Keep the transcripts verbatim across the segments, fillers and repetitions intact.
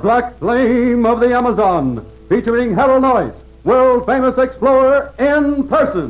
Black Flame of the Amazon, featuring Harold Noyce, world-famous explorer in person.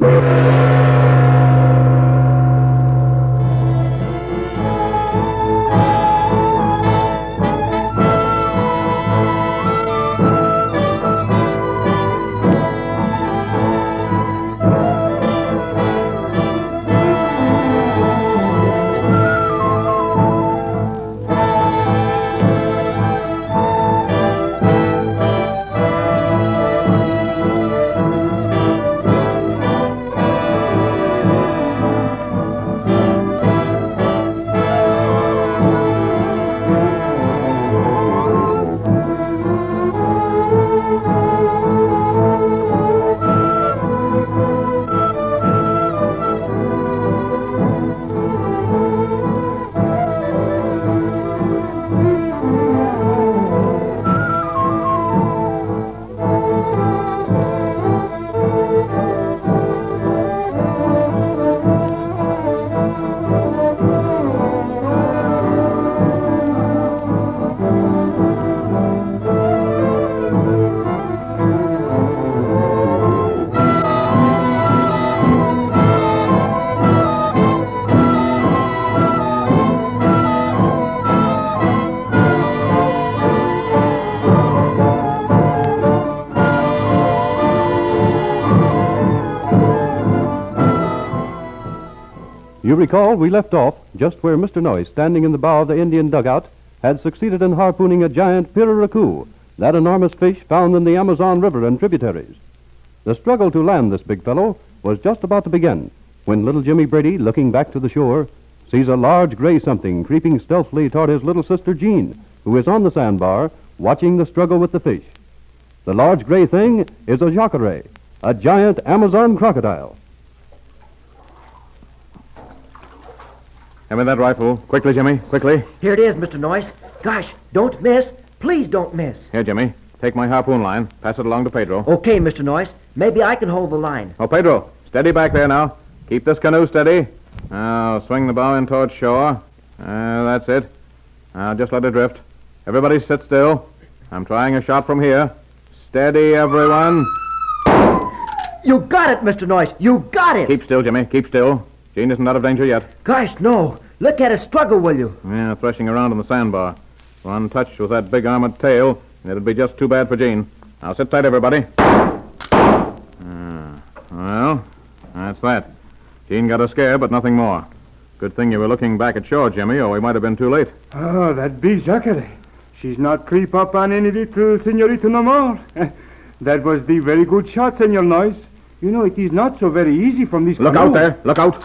You recall we left off just where Mister Noyce, standing in the bow of the Indian dugout, had succeeded in harpooning a giant piraracu, that enormous fish found in the Amazon River and tributaries. The struggle to land this big fellow was just about to begin when little Jimmy Brady, looking back to the shore, sees a large gray something creeping stealthily toward his little sister Jean, who is on the sandbar watching the struggle with the fish. The large gray thing is a jacare, a giant Amazon crocodile. Hand me that rifle. Quickly, Jimmy. Quickly. Here it is, Mister Noyce. Gosh, don't miss. Please don't miss. Here, Jimmy. Take my harpoon line. Pass it along to Pedro. Okay, Mister Noyce. Maybe I can hold the line. Oh, Pedro, steady back there now. Keep this canoe steady. Now, swing the bow in towards shore. Uh, that's it. Now, just let it drift. Everybody sit still. I'm trying a shot from here. Steady, everyone. You got it, Mister Noyce. You got it. Keep still, Jimmy. Keep still. Jean isn't out of danger yet. Gosh, no. Look at her struggle, will you? Yeah, threshing around on the sandbar. We're untouched with that big armored tail, and it'd be just too bad for Jean. Now, sit tight, everybody. Uh, well, that's that. Jean got a scare, but nothing more. Good thing you were looking back at shore, Jimmy, or we might have been too late. Oh, that big jacare. She's not creep up on any little senorita no more. That was the very good shot, Senor Noyce. You know, it is not so very easy from this Look canoe. out there. Look out.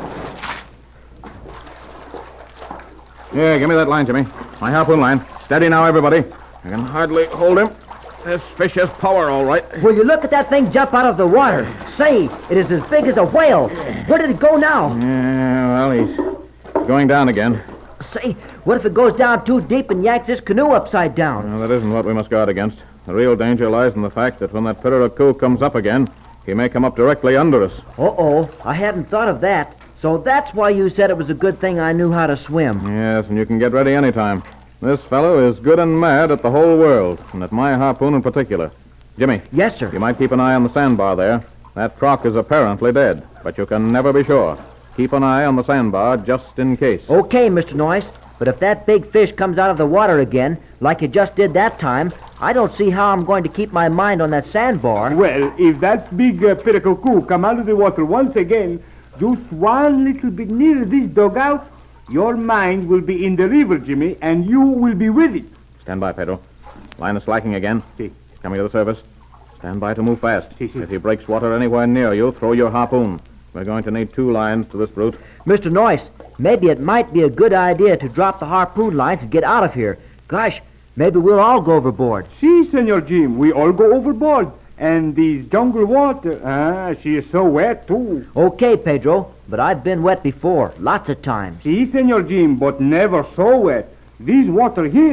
Here, give me that line, Jimmy. My harpoon line. Steady now, everybody. I can hardly hold him. This fish has power, all right. Will you look at that thing jump out of the water? Say, it is as big as a whale. Where did it go now? Yeah, well, he's going down again. Say, what if it goes down too deep and yanks this canoe upside down? Well, that isn't what we must guard against. The real danger lies in the fact that when that piraracu comes up again, he may come up directly under us. Uh-oh, I hadn't thought of that. So that's why you said it was a good thing I knew how to swim. Yes, and you can get ready any time. This fellow is good and mad at the whole world, and at my harpoon in particular. Jimmy. Yes, sir. You might keep an eye on the sandbar there. That croc is apparently dead, but you can never be sure. Keep an eye on the sandbar just in case. Okay, Mister Noyce. But if that big fish comes out of the water again, like it just did that time, I don't see how I'm going to keep my mind on that sandbar. Well, if that big uh, piraracu come out of the water once again, just one little bit nearer this dugout, your mind will be in the river, Jimmy, and you will be with it. Stand by, Pedro. Line is slacking again. Si. Coming to the surface. Stand by to move fast. Si, si. If he breaks water anywhere near you, throw your harpoon. We're going to need two lines to this brute. Mister Noyce, maybe it might be a good idea to drop the harpoon lines and get out of here. Gosh, maybe we'll all go overboard. Si, Senor Jim, we all go overboard. And these jungle water, ah, she is so wet, too. Okay, Pedro, but I've been wet before, lots of times. Si, Senor Jim, but never so wet. This water here, she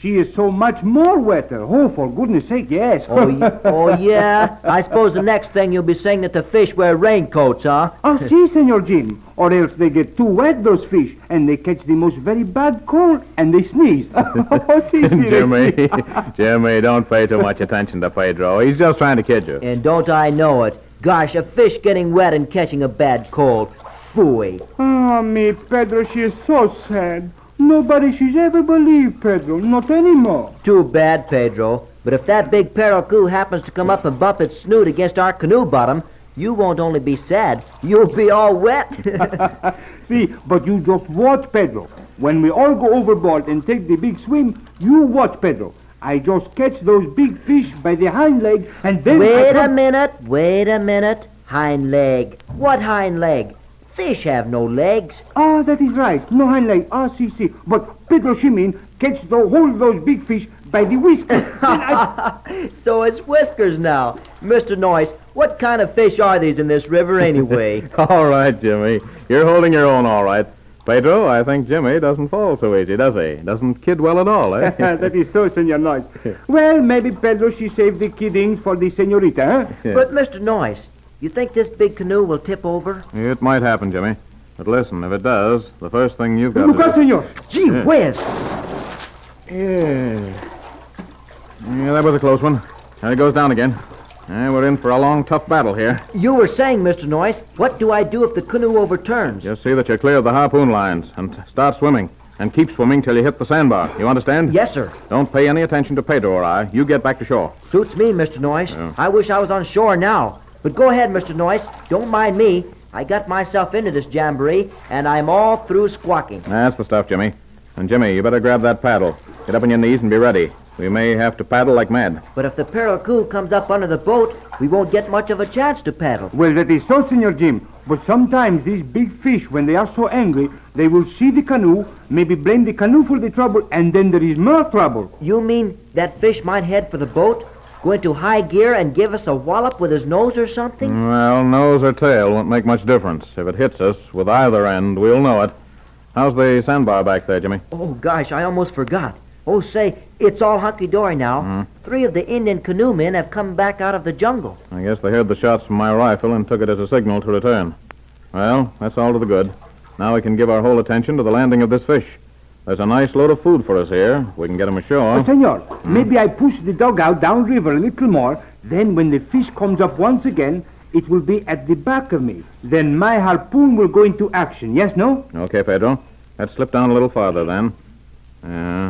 she is so much more wetter. Oh, for goodness sake, yes. Oh, y- oh, yeah? I suppose the next thing you'll be saying that the fish wear raincoats, huh? Oh, si, Senor Jim. Or else they get too wet, those fish, and they catch the most very bad cold, and they sneeze. Oh, si, si, Jimmy, they- Jimmy, don't pay too much attention to Pedro. He's just trying to kid you. And don't I know it? Gosh, a fish getting wet and catching a bad cold. Phooey. Oh, me, Pedro, she is so sad. Nobody she's ever believed, Pedro. Not anymore. Too bad, Pedro. But if that big paracoup happens to come up and bump its snoot against our canoe bottom, you won't only be sad, you'll be all wet. See, but you just watch, Pedro. When we all go overboard and take the big swim, you watch, Pedro. I just catch those big fish by the hind leg, and then I Wait a come- minute, wait a minute. Hind leg. What hind leg? Fish have no legs. Ah, that is right. No hind leg. Ah, see, see. But Pedro, she mean, catch the whole those big fish by the whiskers. Then I- So it's whiskers now. Mister Noyce, what kind of fish are these in this river anyway? All right, Jimmy. You're holding your own all right. Pedro, I think Jimmy doesn't fall so easy, does he? Doesn't kid well at all, eh? That is so, Senor Noyce. Well, maybe Pedro, she saved the kiddings for the senorita, huh? Yeah. But, Mister Noyce, you think this big canoe will tip over? It might happen, Jimmy. But listen, if it does, the first thing you've got Look to out, do... senor. Gee whiz! Yeah. Yeah, that was a close one. There it goes down again. Yeah, we're in for a long, tough battle here. You were saying, Mister Noyce, what do I do if the canoe overturns? Just see that you clear the harpoon lines and start swimming. And keep swimming till you hit the sandbar. You understand? Yes, sir. Don't pay any attention to Pedro or I. You get back to shore. Suits me, Mister Noyce. Yeah. I wish I was on shore now. But go ahead, Mister Noyce. Don't mind me. I got myself into this jamboree, and I'm all through squawking. That's the stuff, Jimmy. And Jimmy, you better grab that paddle. Get up on your knees and be ready. We may have to paddle like mad. But if the paracoup comes up under the boat, we won't get much of a chance to paddle. Well, that is so, Senor Jim. But sometimes these big fish, when they are so angry, they will see the canoe, maybe blame the canoe for the trouble, and then there is more trouble. You mean that fish might head for the boat, go into high gear, and give us a wallop with his nose or something? Well, nose or tail won't make much difference. If it hits us with either end, we'll know it. How's the sandbar back there, Jimmy? Oh, gosh, I almost forgot. Oh, say, it's all hunky-dory now. Mhm. Three of the Indian canoemen have come back out of the jungle. I guess they heard the shots from my rifle and took it as a signal to return. Well, that's all to the good. Now we can give our whole attention to the landing of this fish. There's a nice load of food for us here. We can get him ashore. But, senor, maybe I push the dugout downriver a little more. Then when the fish comes up once again, it will be at the back of me. Then my harpoon will go into action. Yes, no? Okay, Pedro. Let's slip down a little farther then. Yeah.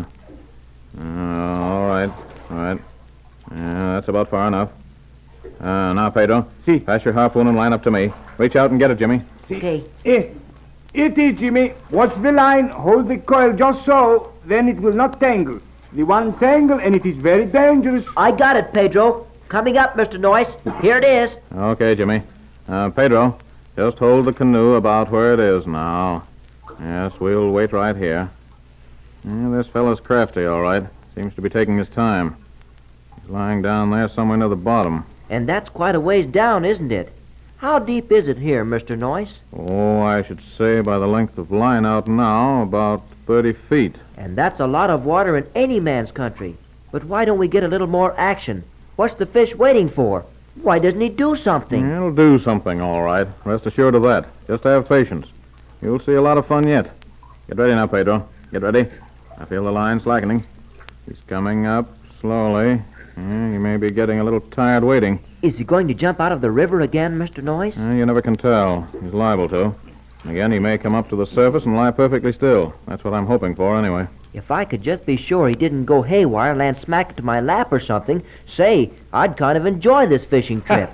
Uh, all right. All right. Yeah, that's about far enough. Uh, now, Pedro. Si. Pass your harpoon and line up to me. Reach out and get it, Jimmy. Okay. Eh, it is, Jimmy. Watch the line. Hold the coil just so. Then it will not tangle. The one tangle, and it is very dangerous. I got it, Pedro. Coming up, Mister Noyce. Here it is. Okay, Jimmy. Uh, Pedro, just hold the canoe about where it is now. Yes, we'll wait right here. Yeah, this fellow's crafty, all right. Seems to be taking his time. He's lying down there somewhere near the bottom. And that's quite a ways down, isn't it? How deep is it here, Mister Noyce? Oh, I should say by the length of line out now, about thirty feet. And that's a lot of water in any man's country. But why don't we get a little more action? What's the fish waiting for? Why doesn't he do something? It'll do something, all right. Rest assured of that. Just have patience. You'll see a lot of fun yet. Get ready now, Pedro. Get ready. I feel the line slackening. He's coming up slowly. Yeah, he may be getting a little tired waiting. Is he going to jump out of the river again, Mister Noyce? Uh, you never can tell. He's liable to. Again, he may come up to the surface and lie perfectly still. That's what I'm hoping for, anyway. If I could just be sure he didn't go haywire, land smack into my lap or something, say, I'd kind of enjoy this fishing trip.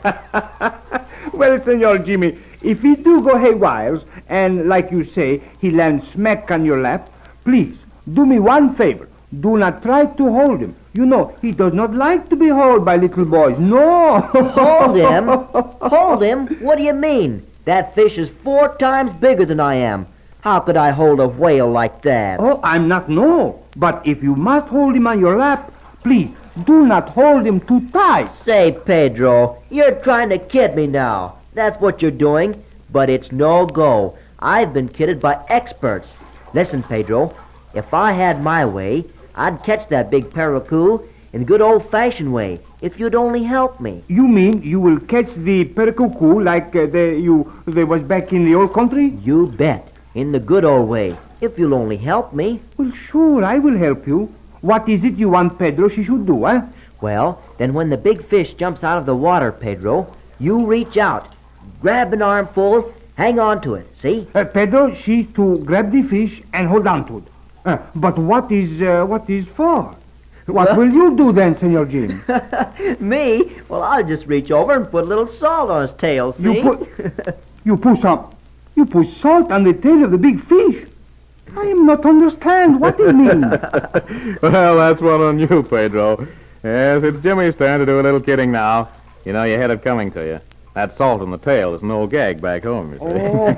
Well, Senor Jimmy, if he do go haywires, and like you say, he lands smack on your lap, please, do me one favor. Do not try to hold him. You know, he does not like to be held by little boys. No. Hold him? Hold him? What do you mean? That fish is four times bigger than I am. How could I hold a whale like that? Oh, I'm not, no. But if you must hold him on your lap, please, do not hold him too tight. Say, Pedro, you're trying to kid me now. That's what you're doing. But it's no go. I've been kidded by experts. Listen, Pedro, if I had my way, I'd catch that big Parakou in the good old-fashioned way, if you'd only help me. You mean you will catch the Parakou like uh, they, you, they was back in the old country? You bet. In the good old way, if you'll only help me. Well, sure, I will help you. What is it you want Pedro she should do, eh? Well, then when the big fish jumps out of the water, Pedro, you reach out, grab an armful, hang on to it, see? Uh, Pedro, she to grab the fish and hold on to it. Uh, but what is uh, what is for? What Well- will you do then, Senor Jim? Me? Well, I'll just reach over and put a little salt on his tail, see? You put you put some you put salt on the tail of the big fish. I am not understand what it means. Well, that's one on you, Pedro. Yes, it's Jimmy's turn to do a little kidding now. You know, you had it coming to you. That salt in the tail is an old gag back home, you see. Oh.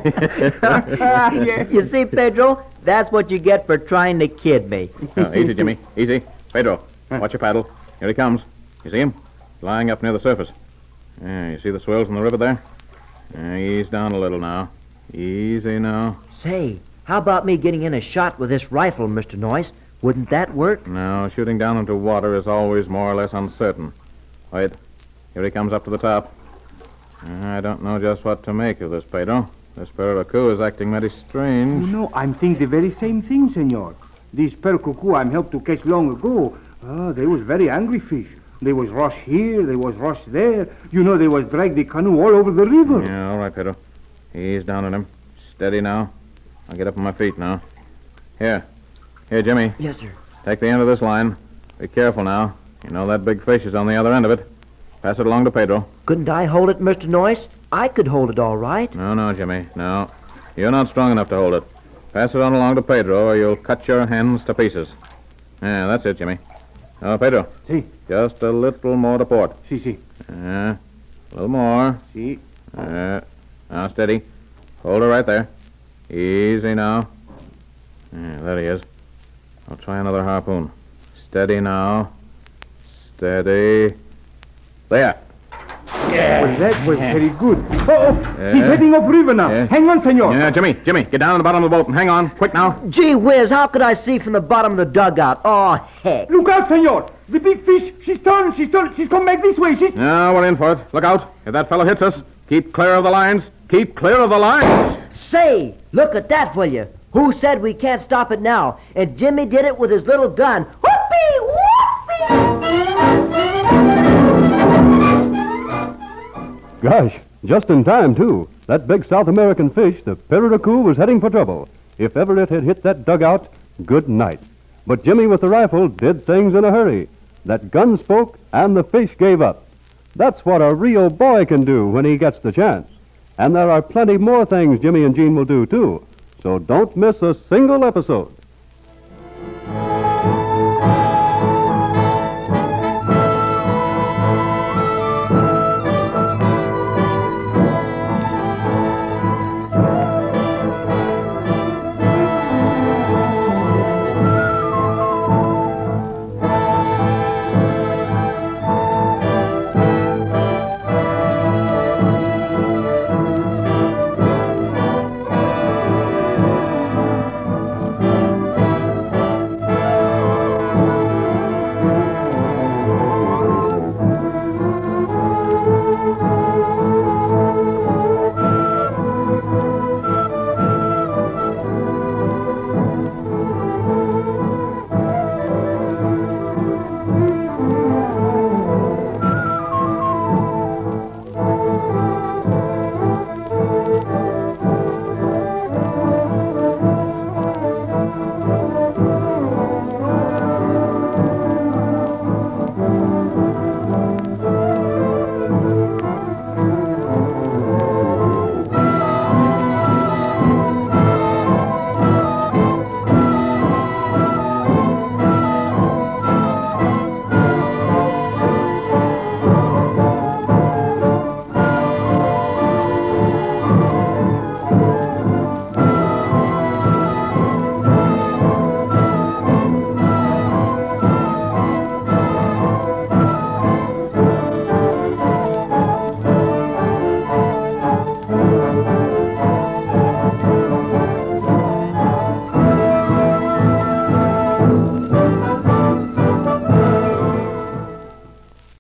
Yeah. You see, Pedro, that's what you get for trying to kid me. Oh, easy, Jimmy. Easy. Pedro, watch your paddle. Here he comes. You see him? Lying up near the surface. Yeah, you see the swells in the river there? Yeah, ease down a little now. Easy now. Say, how about me getting in a shot with this rifle, Mister Noyce? Wouldn't that work? No, shooting down into water is always more or less uncertain. Wait. Here he comes up to the top. I don't know just what to make of this, Pedro. This Parakou is acting mighty You strange. know, I'm thinking the very same thing, Senor. These Parakou I'm helped to catch long ago, ah, they was very angry fish. They was rush here, they was rush there. You know, they was drag the canoe all over the river. Yeah, all right, Pedro. Ease down on him. Steady now. I'll get up on my feet now. Here. Here, Jimmy. Yes, sir. Take the end of this line. Be careful now. You know that big fish is on the other end of it. Pass it along to Pedro. Couldn't I hold it, Mister Noyce? I could hold it all right. No, no, Jimmy. No. You're not strong enough to hold it. Pass it on along to Pedro, or you'll cut your hands to pieces. Yeah, that's it, Jimmy. Oh, Pedro. Si, Just a little more to port. si, si. Yeah. A little more. Si. Uh, now, steady. Hold her right there. Easy now. Yeah, there he is. I'll try another harpoon. Steady now. Steady. There. Well, that was very good. Oh, oh, he's Yeah. heading upriver now. Yeah. Hang on, Senor. Yeah, Jimmy, Jimmy, get down to the bottom of the boat and hang on. Quick now. Gee whiz, how could I see from the bottom of the dugout? Oh, heck. Look out, Senor. The big fish, she's turned, she's turned, she's come back this way. She's... Now, we're in for it. Look out. If that fellow hits us, keep clear of the lines. Keep clear of the lines. Say, look at that, will you? Who said we can't stop it now? And Jimmy did it with his little gun. Whoopee! Whoopee! Gosh, just in time, too. That big South American fish, the Parakou, was heading for trouble. If ever it had hit that dugout, good night. But Jimmy with the rifle did things in a hurry. That gun spoke, and the fish gave up. That's what a real boy can do when he gets the chance. And there are plenty more things Jimmy and Jean will do, too. So don't miss a single episode.